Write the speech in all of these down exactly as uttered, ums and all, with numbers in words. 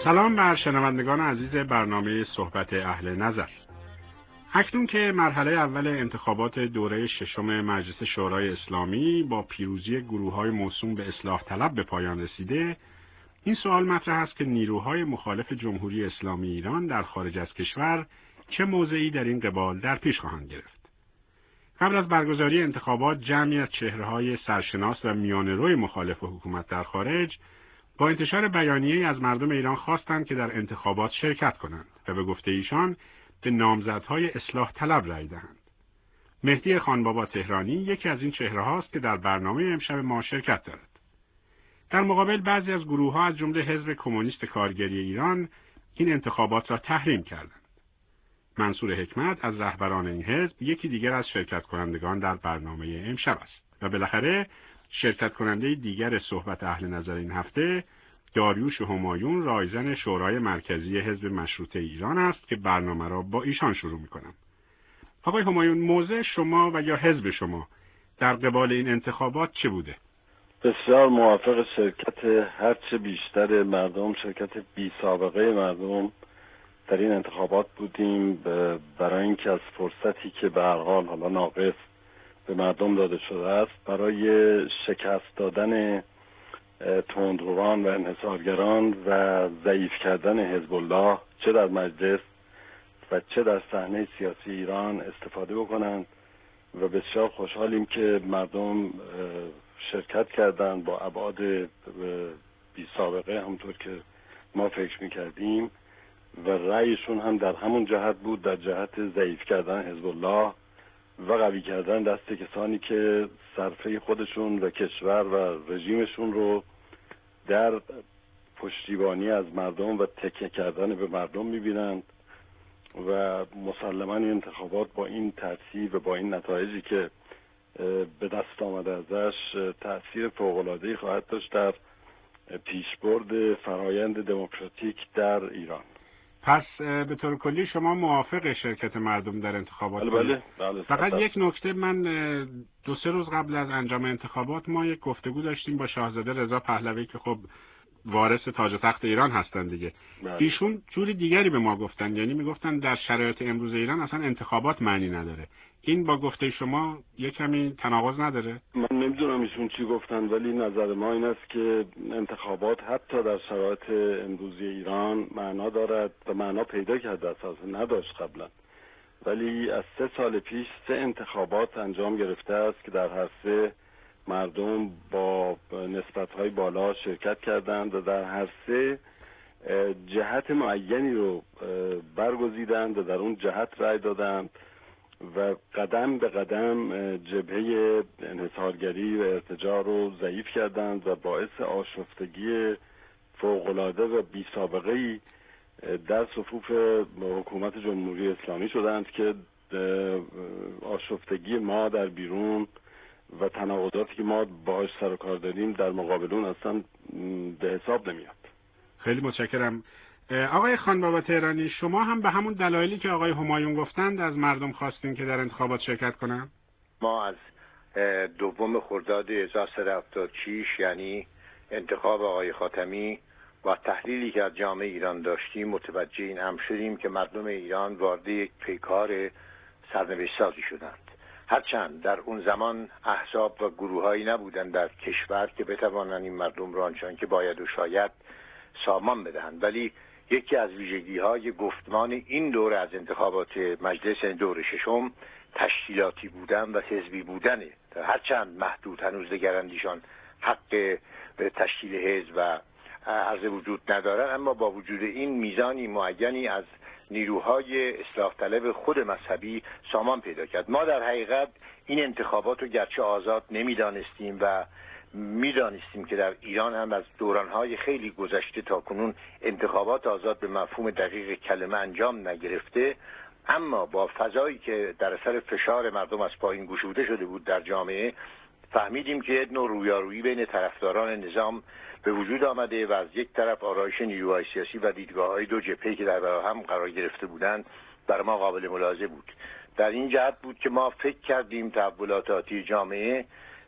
سلام بر شنوندگان عزیز برنامه صحبت اهل نظر. اکنون که مرحله اول انتخابات دوره ششم مجلس شورای اسلامی با پیروزی گروه‌های موسوم به اصلاح طلب به پایان رسیده، این سوال مطرح است که نیروهای مخالف جمهوری اسلامی ایران در خارج از کشور چه موضعی در این قبال در پیش خواهند گرفت. قبل از برگزاری انتخابات، جمعی از چهره‌های سرشناس و میانه‌روی مخالف حکومت در خارج با انتشار بیانیه‌ای از مردم ایران خواستند که در انتخابات شرکت کنند و به گفته ایشان به نامزدهای اصلاح طلب رأی دهند. مهدی خانبابا تهرانی یکی از این چهره‌هاست که در برنامه امشب ما شرکت دارد. در مقابل بعضی از گروه‌ها از جمله حزب کمونیست کارگری ایران این انتخابات را تحریم کردند. منصور حکمت از رهبران این حزب یکی دیگر از شرکت کنندگان در برنامه امشب است و بالاخره شرکت کننده دیگر صحبت اهل نظر این هفته داریوش همایون، رایزن شورای مرکزی حزب مشروطه ایران است که برنامه را با ایشان شروع می‌کنم. آقای همایون، موضع شما و یا حزب شما در قبال این انتخابات چه بوده؟ بسیار موافق شرکت هرچه بیشتر مردم، شرکت بی سابقه مردم در این انتخابات بودیم، برای اینکه از فرصتی که به هر حال حالا ناقص به مردم داده شده است برای شکست دادن تندروان و انحصارگران و ضعیف کردن حزب الله چه در مجلس و چه در صحنه سیاسی ایران استفاده بکنند و بسیار خوشحالیم که مردم شرکت کردند با ابعاد بی سابقه همونطور که ما فکر میکردیم و رأیشون هم در همون جهت بود، در جهت ضعیف کردن حزب الله و قوی کردن دست کسانی که صرفه خودشون و کشور و رژیمشون رو در پشتیبانی از مردم و تکیه کردن به مردم میبینند و مسلماً این انتخابات با این ترتیب و با این نتایجی که به دست آمده ازش تأثیر فوق‌العاده‌ای خواهد داشت در پیشبرد فرایند دموکراتیک در ایران. پس به طور کلی شما موافق شرکت مردم در انتخابات؟ بله بله. فقط یک نکته، من دو سه روز قبل از انجام انتخابات ما یک گفتگو داشتیم با شاهزاده رضا پهلوی که خب وارث تاج و تخت ایران هستن دیگه. بله. ایشون جوری دیگری به ما گفتن، یعنی میگفتن در شرایط امروز ایران اصلا انتخابات معنی نداره. این با گفته شما یک کمی تناقض نداره؟ من نمیدونم ایشون چی گفتن، ولی نظر ما این است که انتخابات حتی در شرایط امروزی ایران معنا دارد و معنا پیدا کرده، اساسا نداشت قبلا، ولی از سه سال پیش سه انتخابات انجام گرفته است که در هر سه مردم با نسبت‌های بالا شرکت کردند و در هر سه جهت معینی رو برگزیدند و در اون جهت رأی دادند و قدم به قدم جبهه انحصارگری و ارتجاع رو ضعیف کردند و باعث آشفتگی فوق‌العاده و بی سابقه‌ای در صفوف حکومت جمهوری اسلامی شدند که آشفتگی ما در بیرون و تناقضاتی که ما باهاش سر و کار داریم در مقابل اون اصلا به حساب نمیاد. خیلی متشکرم. آقای خانبابا تهرانی، شما هم به همون دلایلی که آقای همایون گفتند از مردم خواستین که در انتخابات شرکت کنن؟ ما از دوم خرداد هزار و سیصد و هفتاد و شش یعنی انتخاب آقای خاتمی و تحلیلی که از جامعه ایران داشتیم متوجه این هم شدیم که مردم ایران وارد یک پیکار سرنوشت سازی شدند. هرچند در اون زمان احزاب و گروه‌هایی نبودند در کشور که بتوانند این مردم را آنچنان که باید و شاید سامان بدهند، ولی یکی از ویژگی‌های گفتمان این دوره از انتخابات مجلس دور ششم تشکیلاتی بودن و حزبی بودنه. هرچند محدود هنوز نگرندیشان حق به تشکیل حزب و عرض وجود ندارن، اما با وجود این میزانی معینی از نیروهای اصلاح طلب خود مذهبی سامان پیدا کرد. ما در حقیقت این انتخابات رو گرچه آزاد نمیدانستیم و میدانستیم که در ایران هم از دورانهای خیلی گذشته تا کنون انتخابات آزاد به مفهوم دقیق کلمه انجام نگرفته، اما با فضایی که در اثر فشار مردم از پایین گشوده شده بود در جامعه، فهمیدیم که نوع رویارویی بین طرفداران نظام به وجود آمده و از یک طرف آرایش نیروهای سیاسی و دیدگاه‌های دو جبهه‌ای که در برابر هم قرار گرفته بودند برای ما قابل ملاحظه بود. در این جهت بود که ما فکر کردیم تحولات آتی جامعه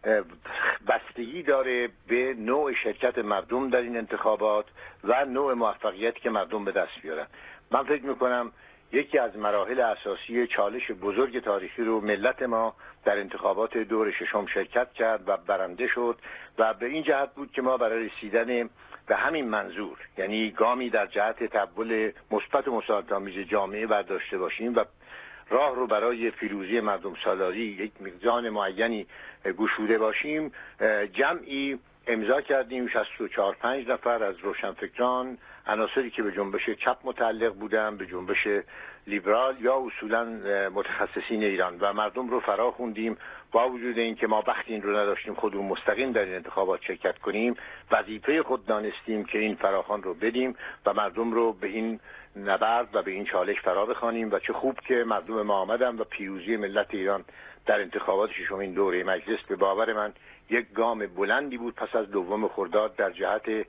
بستگی داره به نوع شرکت مردم در این انتخابات و نوع موفقیتی که مردم به دست بیارن. من فکر میکنم یکی از مراحل اساسی چالش بزرگ تاریخی رو ملت ما در انتخابات دور ششم شرکت کرد و برنده شد و به این جهت بود که ما برای رسیدن به همین منظور، یعنی گامی در جهت تحول مثبت و مساعدت‌آمیز جامعه برداشته باشیم و راه رو برای پیروزی مردم سالاری یک میزان معینی گشوده باشیم، جمعی امضا کردیم شصت و چهار پنج نفر از روشنفکران، عناصری که به جنبش چپ متعلق بودن، به جنبش لیبرال یا اصولا متخصصین ایران، و مردم رو فرا خوندیم. با وجود این که ما وقتی این رو نداشتیم خودمون مستقیم در این انتخابات شرکت کنیم، وظیفه خود دانستیم که این فراخوان رو بدیم و مردم رو به این نبرد و به این چالش فرا بخوانیم و چه خوب که مردم ما آمدن و پیروزی ملت ایران در انتخابات ششمین دوره مجلس به باور من یک گام بلندی بود پس از دوم خرداد در جهت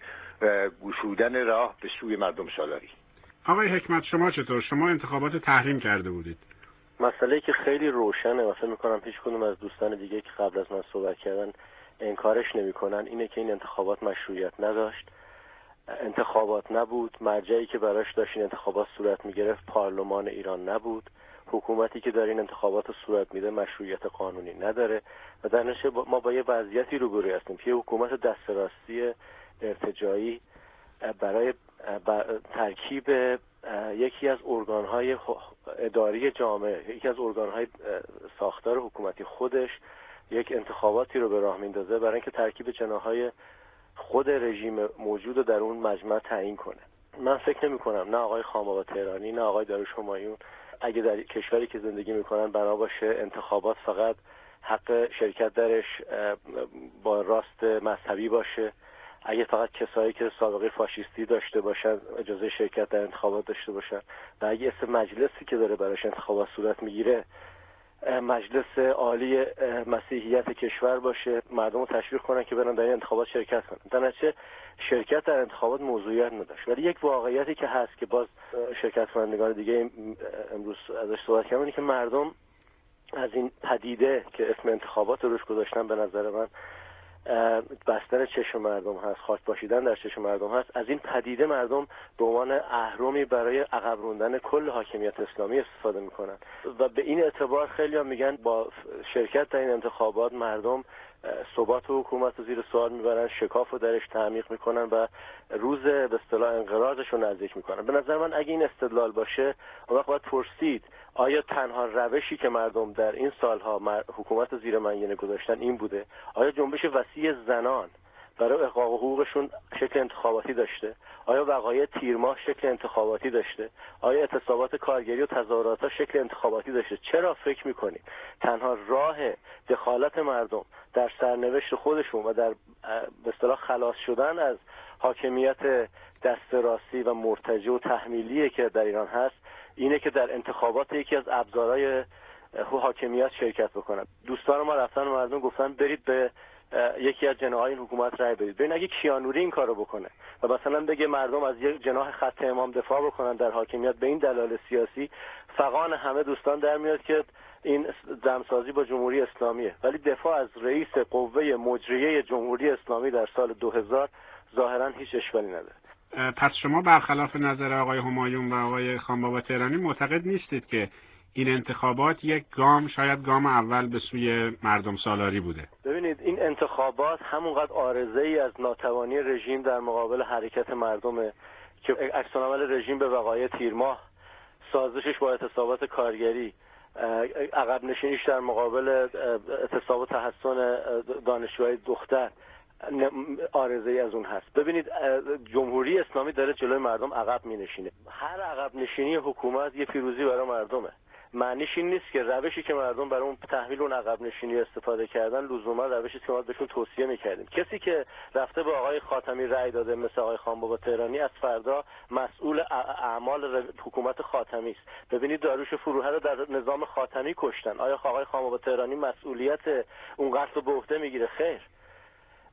گشودن راه به سوی مردم سالاری. آقای حکمت شما چطور؟ شما انتخابات تحریم کرده بودید. مسئله‌ای که خیلی روشنه و فکر می‌کنم هیچ کدوم از دوستان دیگه که قبل از من صحبت کردن انکارش نمی‌کنن اینه که این انتخابات مشروعیت نداشت. انتخابات نبود، مرجعی که براش داشت این انتخابات صورت می‌گرفت پارلمان ایران نبود، حکومتی که در این انتخابات صورت میده مشروعیت قانونی نداره و در نتیجه ما با یه وضعیتی روبروی هستیم که حکومت دست راستی ارتجاعی برای ترکیب یکی از ارگان‌های اداری جامعه، یکی از ارگان‌های ساختار حکومتی خودش یک انتخاباتی رو به راه میندازه برای اینکه ترکیب جناح‌های خود رژیم موجود رو در اون مجمع تعیین کنه. من فکر نمی‌کنم نه آقای خامبابا تهرانی نه آقای داریوش همایون اگه در کشوری که زندگی میکنن بنا باشه انتخابات فقط حق شرکت درش با راست مذهبی باشه، اگه فقط کسایی که سابقه فاشیستی داشته باشن اجازه شرکت در انتخابات داشته باشن و اگه اسم مجلسی که داره براش انتخابات صورت میگیره مجلس عالی مسیحیت کشور باشه، مردم رو تشویق کنن که برن در این انتخابات شرکت کنن. در نتیجه شرکت در انتخابات موضوعیت نداشت. ولی یک واقعیتی که هست که باز شرکت کنندگان دیگه امروز ازش صحبت کردن اینه که مردم از این پدیده که اسم انتخابات روش گذاشتن به نظر من بستن چشم مردم هست، خاک پاشیدن در چشم مردم هست. از این پدیده مردم به عنوان اهرمی برای عقب راندن کل حاکمیت اسلامی استفاده میکنن و به این اعتبار خیلی هم میگن با شرکت در این انتخابات مردم ثبات حکومت رو زیر سوال میبرن، شکاف رو درش تعمیق میکنن و روز به اصطلاح انقراضش رو نزدیک میکنن. به نظر من اگه این استدلال باشه اون وقت باید پرسید آیا تنها روشی که مردم در این سالها حکومت زیر منگنه گذاشتن این بوده؟ آیا جنبش وسیع زنان برای احقاق حقوقشون شکل انتخاباتی داشته؟ آیا وقایع تیر ماه شکل انتخاباتی داشته؟ آیا اعتصابات کارگری و تظاهرات‌ها شکل انتخاباتی داشته؟ چرا فکر می‌کنید تنها راه دخالت مردم در سرنوشت خودشون و در به اصطلاح خلاص شدن از حاکمیت دست راستی و مرتجع و تحمیلی که در ایران هست اینه که در انتخابات یکی از ابزارهای حاکمیت شرکت بکنن؟ دوستان ما رفتن و مردم گفتن برید به یکی از جناح‌های این حکومت رای بدید. ببین اگه کیانوری این کارو بکنه و مثلا بگه مردم از یک جناح خط امام دفاع بکنن در حاکمیت به این دلایل سیاسی، فغان همه دوستان در میاد که این دمسازی با جمهوری اسلامیه. ولی دفاع از رئیس قوه مجریه جمهوری اسلامی در سال دو هزار ظاهرا هیچ اشکالی نداره. پس شما برخلاف نظر آقای همایون و آقای خانبابا تهرانی معتقد نیستید که این انتخابات یک گام، شاید گام اول به سوی مردم سالاری بوده؟ ببینید این انتخابات همونقدر عارضه‌ای از ناتوانی رژیم در مقابل حرکت مردمه که عکس العمل رژیم به وقایع تیر ماه، سازشش با اعتصابات کارگری، عقب نشینیش در مقابل اعتصاب و تحصن دانشجوهای دختر عارضه‌ای از اون هست. ببینید جمهوری اسلامی داره جلوی مردم عقب می‌نشینه. هر عقب نشینی حکومت یه پیروزی برای مردمه. معنیش این نیست که روشی که مردم برای اون تحویل اون عقب نشینی استفاده کردن لزوما روشی که ما بهشون توصیه می‌کردیم. کسی که رفته به آقای خاتمی رأی داده مثل آقای خانبابا تهرانی از فردا مسئول اعمال حکومت خاتمی است. ببینید داریوش فروهر رو در نظام خاتمی کشتن. آیا آقای خانبابا تهرانی مسئولیت اون قتل رو به عهده میگیره؟ خیر.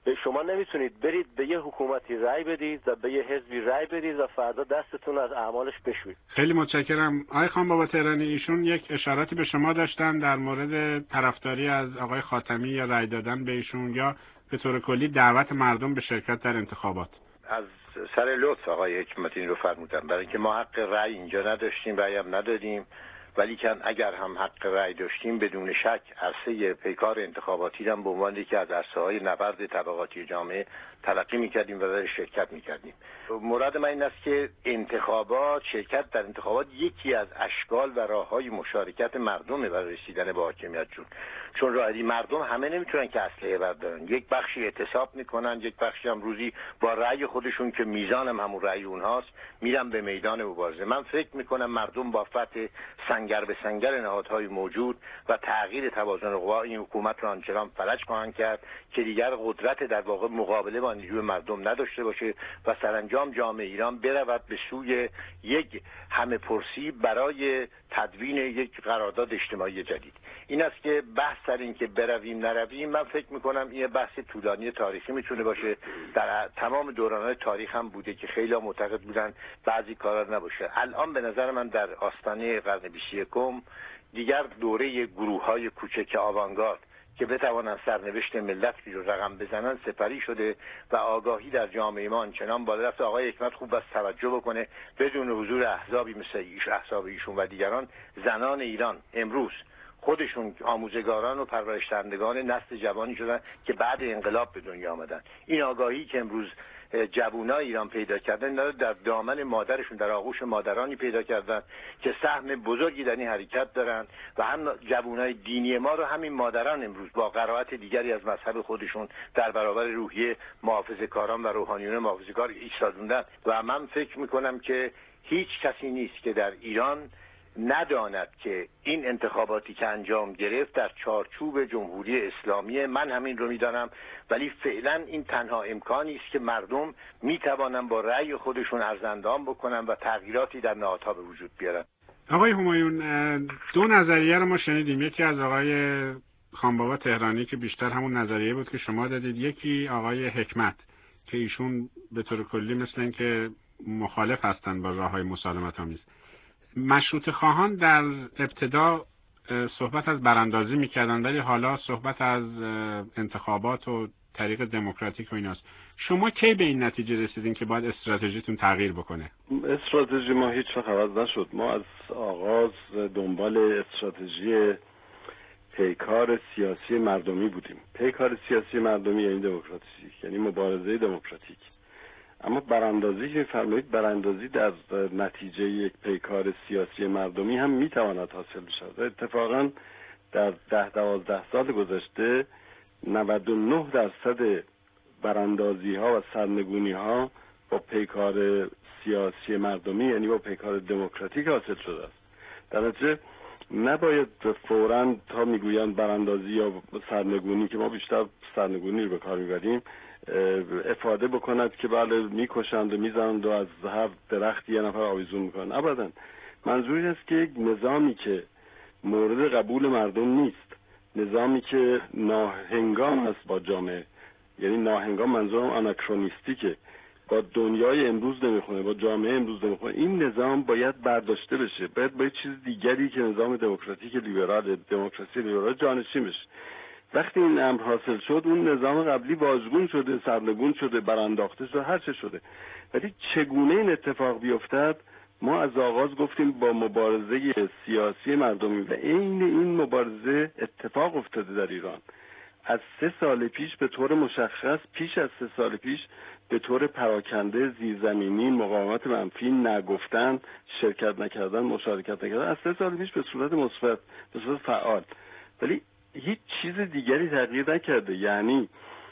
به شما نمیتونید برید به یه حکومتی رأی بدید و به یه حزبی رأی بدید و فردا دستتون از اعمالش بشوید. خیلی متشکرم. آقای خان بابا تهرانی، ایشون یک اشاراتی به شما داشتن در مورد طرفداری از آقای خاتمی یا رأی دادن به ایشون یا به طور کلی دعوت مردم به شرکت در انتخابات. از سر لطف آقای حکمت این رو فرمودن، برای اینکه ما حق رأی اینجا نداشتیم، رأی هم ندادیم، ولی کن اگر هم حق رأی داشتیم بدون شک عرصه پیکار انتخاباتی هم به عنوان یکی از عرصه‌های نبرد طبقاتی جامعه تلقی می‌کردیم و در شرکت می‌کردیم. مراد من این است که انتخابات، شرکت در انتخابات یکی از اشکال و راه‌های مشارکت مردم برای رسیدن به حاکمیت جون. چون راهی مردم همه نمیتونن که اسلحه بردارن، یک بخشی اعتصاب میکنن، یک بخشی هم روزی با رأی خودشون که میزان هم همون رأی اونهاست میرن به میدان مبارزه. من فکر میکنم مردم با فتح سنگر به سنگر نهادهای موجود و تغییر توازن قوا این حکومت رو آنچنان فلج خواهند کرد که دیگر قدرت در واقع مقابله با نیروی مردم نداشته باشه و سرانجام جامعه ایران برود به سوی یک همه پرسی برای تدوین یک قرارداد اجتماعی جدید. این است که بحث سر این که برویم نرویم، من فکر میکنم این بحث طولانی تاریخی میتونه باشه. در تمام دوران‌های تاریخ هم بوده که خیلی معتقد بودن بعضی کارا نباشه. الان به نظر من در آستانه قرن بیست و یکم دیگر دوره گروه‌های کوچک آوانگارد که بتوانند سرنوشت ملت رو رقم بزنن سپری شده و آگاهی در جامعه ما آنچنان بالا رفته. آقای حکمت خوب بس توجه بکنه، بدون حضور احزابی مثل ایش احزاب ایشون و دیگران، زنان ایران امروز خودشون آموزگاران و پرورش‌دهندگان نسل جوانی شدن که بعد انقلاب به دنیا آمدن. این آگاهی که امروز جوانای ایران پیدا کردن در دامن مادرشون، در آغوش مادرانی پیدا کردن که سهم بزرگی در این حرکت دارن و هم جوانای دینی ما رو همین مادران امروز با قرائت دیگری از مذهب خودشون در برابر روحیه محافظه‌کاران و روحانیون محافظه‌کار ایستادوندن. و من فکر میکنم که هیچ کسی نیست که در ایران نداند که این انتخاباتی که انجام گرفت در چارچوب جمهوری اسلامی، من همین رو میدانم، ولی فعلا این تنها امکانی است که مردم میتوانند با رأی خودشون ارزندام بکنن و تغییراتی در نهادها به وجود بیارن. آقای همایون، دو نظریه رو ما شنیدیم، یکی از آقای خانبابا تهرانی که بیشتر همون نظریه بود که شما دادید، یکی آقای حکمت که ایشون به طور کلی مثل این که مخالف هستن با راههای مسالمت آمیز. مشروطه خواهان در ابتدا صحبت از براندازی میکردن، ولی حالا صحبت از انتخابات و طریق دموکراتیک و ایناست. شما کی به این نتیجه رسیدین که باید استراتژیتون تغییر بکنه؟ استراتژی ما هیچ وقت عوض نشد. ما از آغاز دنبال استراتژی پیکار سیاسی مردمی بودیم. پیکار سیاسی مردمی یعنی دموکراتیک، یعنی مبارزه دموکراتیک. اما براندازی که می‌فرمایید، براندازی در نتیجه یک پیکار سیاسی مردمی هم میتواند حاصل بشود. اتفاقا در ده دوازده سال گذشته نود و نه درصد براندازی ها و سرنگونی ها با پیکار سیاسی مردمی یعنی با پیکار دموکراتیک حاصل شده است. در نتیجه نباید فوراً تا میگویند براندازی یا سرنگونی، که ما بیشتر سرنگونی رو به کار میبریم، افاده بکند که بله میکشند و میزنند و از هر درختی یه نفر آویزون میکنند. ابدا. منظوری است که یک نظامی که مورد قبول مردم نیست، نظامی که ناهنگام است با جامعه، یعنی ناهنگام منظورم آناکرونیستیکه، با دنیای امروز نمیخونه، با جامعه امروز نمیخونه، این نظام باید برداشته بشه، باید با چیز دیگری که نظام دموکراتیک لیبرال، دموکراسی لیبرال جانشین بشه. وقتی این امر حاصل شد، اون نظام قبلی بازگون شده، سرنگون شده، برانداخته شده، هر چه شده. ولی چگونه این اتفاق بیفتد؟ ما از آغاز گفتیم با مبارزه سیاسی مردمی و عین این مبارزه اتفاق افتاده در ایران. از سه سال پیش به طور مشخص، پیش از سه سال پیش به طور پراکنده، زیرزمینی، مقاومت منفی، نگفتن، شرکت نکردن، مشارکت نکردن، از سه سال پیش به صورت مثبت، به صورت فعال. ولی هیچ چیز دیگری تغییر نکرده. یعنی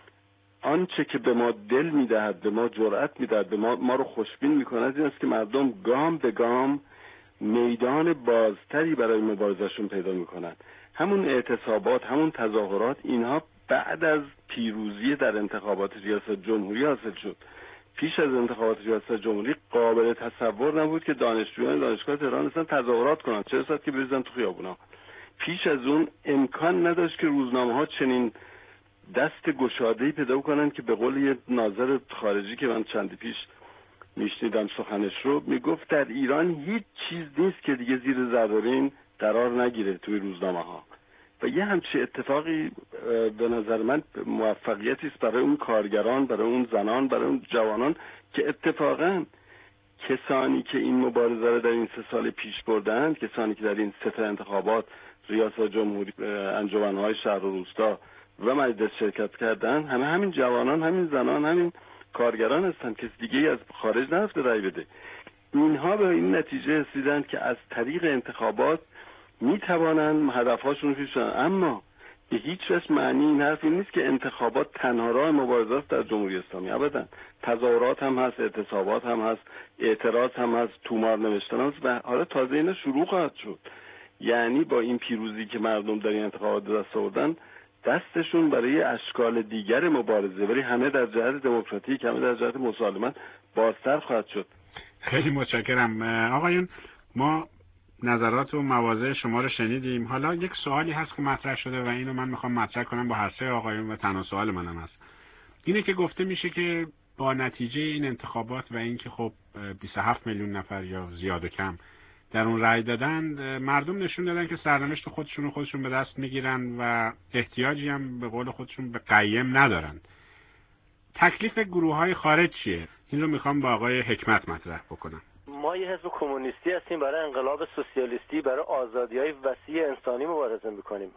آنچه که به ما دل میدهد، به ما جرأت میدهد، به ما, ما رو خوشبین میکند، این است که مردم گام به گام میدان بازتری برای مبارزهشون پیدا میکنند. همون اعتصابات، همون تظاهرات، اینها بعد از پیروزی در انتخابات ریاست جمهوری حاصل شد. پیش از انتخابات ریاست جمهوری قابل تصور نبود که دانشجویان دانشگاه تهران اصلا تظاهرات کنند، چه رسد که بریزن تو خیابونا. پیش از اون امکان نداشت که روزنامه‌ها چنین دست گشاده‌ای پیدا کنن که به قول یه ناظر خارجی که من چندی پیش میشنیدم سخنش رو، میگفت در ایران هیچ چیز نیست که دیگه زیر ذره‌بین قرار نگیره توی روزنامه ها و یه همچین اتفاقی به نظر من موفقیتی است برای اون کارگران، برای اون زنان، برای اون جوانان که اتفاقاً کسانی که این مبارزه رو در این سه سال پیش بردند، کسانی که در این سه تا انتخابات ریاست جمهوری، انجمن‌های شهر و روستا و مجلس شرکت کردند، همه همین جوانان، همین زنان، همین کارگران هستند. کسی دیگه از خارج نرفته رای بده. اینها به این نتیجه رسیدند که از طریق انتخابات میتوانند هدفهاشون رو پیش ببرند. اما به هیچ وجه معنی این حرف این نیست که انتخابات تنها راه مبارزه است در جمهوری اسلامی. ابدا. تظاهرات هم هست، اعتصابات هم هست، اعتراض هم هست، تومار نوشتن هست و حالا تازه اینا شروع خواهد شد. یعنی با این پیروزی که مردم در این انتخابات دست آوردن، دستشون برای اشکال دیگر مبارزه، برای همه در جهت دموکراتیک، همه در جهت مسالمت بازتر خواهد شد. خیلی متشکرم آقایون. ما نظرات و مواضع شما رو شنیدیم. حالا یک سوالی هست که مطرح شده و اینو من میخوام مطرح کنم با هر سه آقایون و تنها سوال منم هست. اینه که گفته میشه که با نتیجه این انتخابات و اینکه خب بیست و هفت میلیون نفر یا زیاد و کم در اون رأی دادن، مردم نشون دادن که سرنوشت خودشون رو خودشون به دست میگیرن و احتیاجی هم به قول خودشون به قیم ندارن. تکلیف گروه‌های خارج چیه؟ این رو میخوام با آقای حکمت مطرح بکنم. ما یه حزب کمونیستی هستیم، برای انقلاب سوسیالیستی، برای آزادی‌های وسیع انسانی مبارزه می‌کنیم.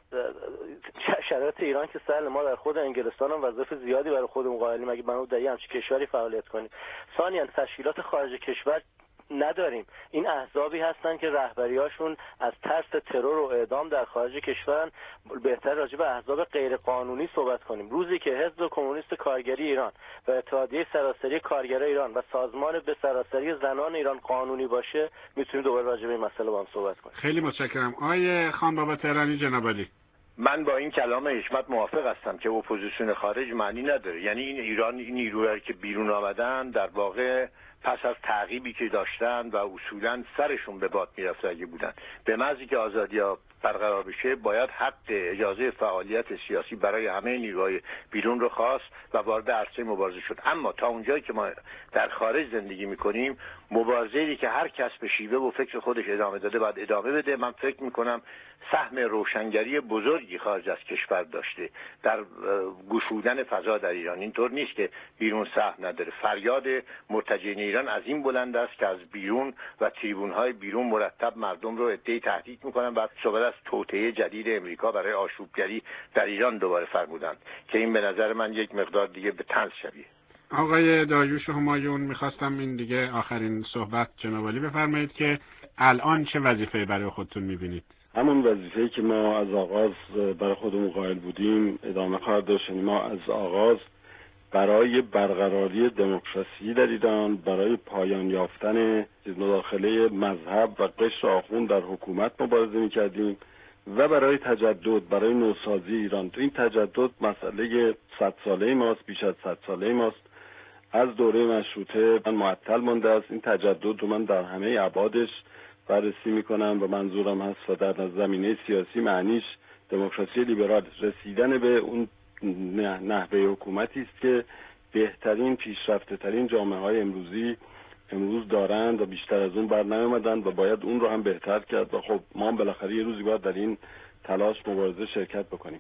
شرایط ایران که سهل، ما در خود انگلستان هم وظایف زیادی برای خودمون قائلیم اگه بنا در همچین کشوری فعالیت کنیم. ثانیاً تشکیلات خارج کشور نداریم. این احزابی هستن که رهبریاشون از ترس ترور و اعدام در خارج کشورن. بهتر راجع به احزاب غیر قانونی صحبت کنیم. روزی که حزب کمونیست کارگری ایران و اتحادیه سراسری کارگرای ایران و سازمان به سراسری زنان ایران قانونی باشه، میتونیم دوباره راجع به این مسئله با هم صحبت کنیم. خیلی متشکرم. آقای خان بابا تهرانی جناب عالی. من با این کلام حکمت موافق هستم که اپوزیسیون خارج معنی نداره. یعنی این ایران، این نیروهایی که بیرون آمدن در واقع پس از تعقیبی که داشتن و اصولا سرشون به باد میرفت اگه بودن، به محضی که آزادی‌ها برقرار بشه باید حق اجازه فعالیت سیاسی برای همه نیروهای بیرون رو خواست و وارد عرصه مبارزه شد. اما تا اونجایی که ما در خارج زندگی میکنیم، مبارزه‌ای که هر کس به شیوه و فکر خودش ادامه داده باید ادامه بده. من فکر میکنم سهم روشنگری بزرگی خارج از کشور داشته در گشودن فضا در ایران. اینطور نیست که بیرون سهم نداره. فریاد مرتجعین ایران از این بلند است که از بیرون و تریبون‌های بیرون مرتب مردم رو عده‌ای تهدید میکنن و صحبت از توطئه جدید امریکا برای آشوبگری در ایران دوباره فرمودند که این به نظر من یک مقدار دیگه به طنز شبیه. آقای داریوش همایون، میخواستم این دیگه آخرین صحبت جناب عالی بفرمایید که الان چه وظیفه‌ای برای خودتون میبینید؟ همون وظیفه‌ای که ما از آغاز برای خودمون قائل بودیم ادامه خواهد داشت. ما از آغاز برای برقراری دموکراسی در ایران، برای پایان یافتن مداخله مذهب و قشر آخوند در حکومت مبارزه می‌کردیم و برای تجدد، برای نوسازی ایران. تو این تجدد مسئله صد ساله ماست، بیش از صد ساله ماست. از دوره مشروطه من معطل مانده است. این تجدد رو من در همه ابعادش بررسی میکنم و منظورم هست و در زمینه سیاسی معنیش دموکراسی لیبرال، رسیدن به اون نحوه حکومتی است که بهترین پیشرفته ترین جامعه های امروزی امروز دارند و بیشتر از اون بر نیامدند و باید اون رو هم بهتر کرد و خب ما هم بالاخره یه روزی باید در این تلاش مبارزه شرکت بکنیم.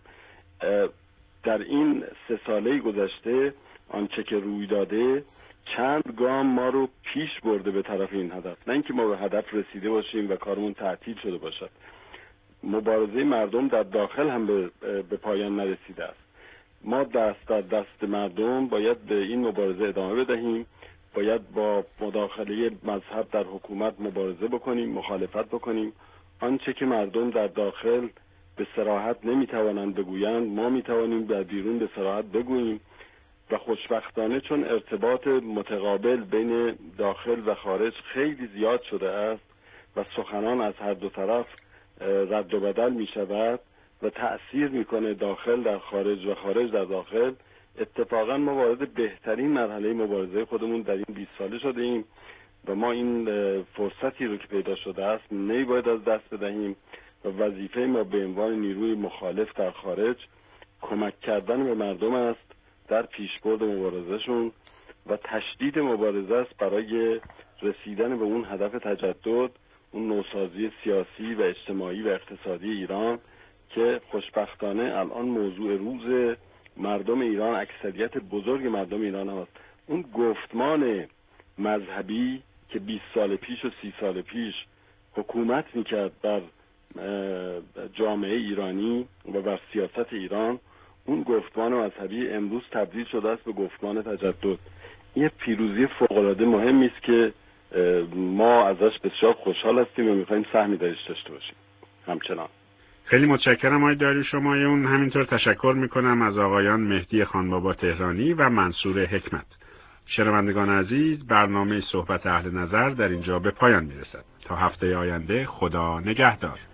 در این سه ساله گذشته آنچه که روی داده چند گام ما رو پیش برده به طرف این هدف، نه اینکه ما به هدف رسیده باشیم و کارمون تعطیل شده باشد. مبارزه مردم در داخل هم به, به پایان نرسیده است. ما دست در دست مردم باید به این مبارزه ادامه بدهیم، باید با مداخله مذهب در حکومت مبارزه بکنیم، مخالفت بکنیم. آنچه که مردم در داخل به صراحت نمیتوانند بگویند، ما میتوانیم در بیرون به صراحت بگوییم و خوشبختانه چون ارتباط متقابل بین داخل و خارج خیلی زیاد شده است و سخنان از هر دو طرف رد و بدل می شود و تأثیر میکنه داخل در خارج و خارج در داخل، اتفاقا ما وارد بهترین مرحله مبارزه خودمون در این بیست ساله شده ایم و ما این فرصتی رو که پیدا شده است نمی باید از دست بدهیم و وظیفه ما به عنوان نیروی مخالف در خارج کمک کردن به مردم است در پیشبرد مبارزهشون و تشدید مبارزه است برای رسیدن به اون هدف تجدد، اون نوسازی سیاسی و اجتماعی و اقتصادی ایران که خوشبختانه الان موضوع روز مردم ایران، اکثریت بزرگ مردم ایران هم است. اون گفتمان مذهبی که بیست سال پیش و سی سال پیش حکومت میکرد بر جامعه ایرانی و بر سیاست ایران، اون گفتمان مذهبی امروز تبدیل شده است به گفتمان تجدد. این پیروزی فوق‌العاده مهمی است که ما ازش بسیار خوشحال هستیم و می‌خوایم سهمی درش داشته باشیم. همچنان خیلی متشکرم آقای داریوش شمایون. همینطور تشکر میکنم از آقایان مهدی خانبابا تهرانی و منصور حکمت. شنوندگان عزیز، برنامه صحبت اهل نظر در اینجا به پایان میرسد. تا هفته آینده، خدا نگهدار.